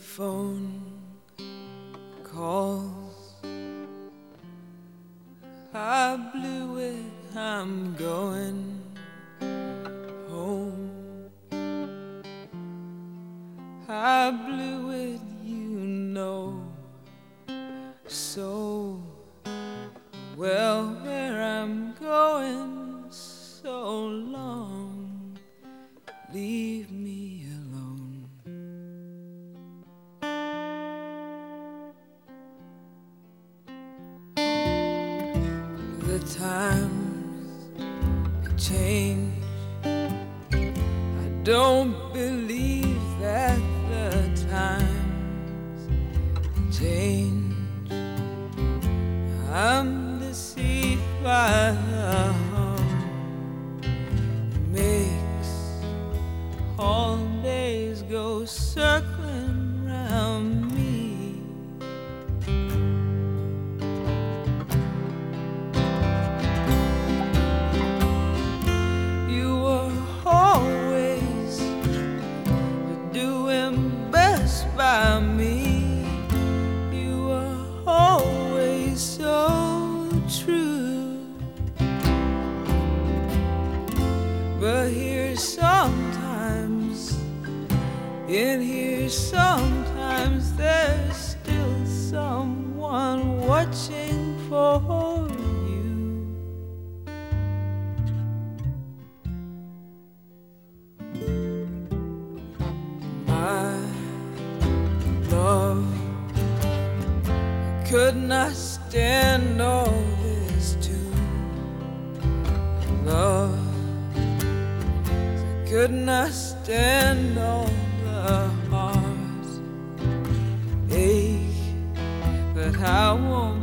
phone calls, I blew it, I'm going home. I blew it, you know so well where I'm going. So long, leave me alone. The times change, I don't believe that the times change. I'm deceived by the hum, makes all days go circling round me. You were always doing best by me. You were always so true. But here sometimes, in here sometimes, there's still someone watching for you. My love, could not stand all this too. Love, I could not stand all the heart ache, but I won't